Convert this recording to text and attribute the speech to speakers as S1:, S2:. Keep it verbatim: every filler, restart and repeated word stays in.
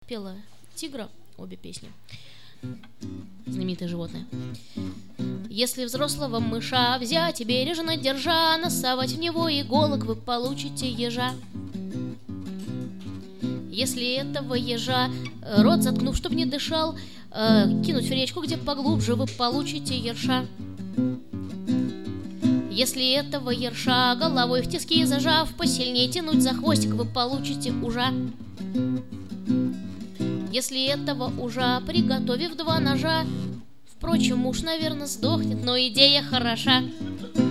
S1: пела тигра, обе песни. Знаменитое животное. Если взрослого мыша взять и бережно держа, насовать в него иголок, вы получите ежа. Если этого ежа, рот заткнув, чтоб не дышал, э, кинуть в речку, где поглубже, вы получите ерша. Если этого ерша, головой в тиски зажав, посильнее тянуть за хвостик, вы получите ужа. Если этого ужа, приготовив два ножа, впрочем, уж, наверное, сдохнет, но идея хороша.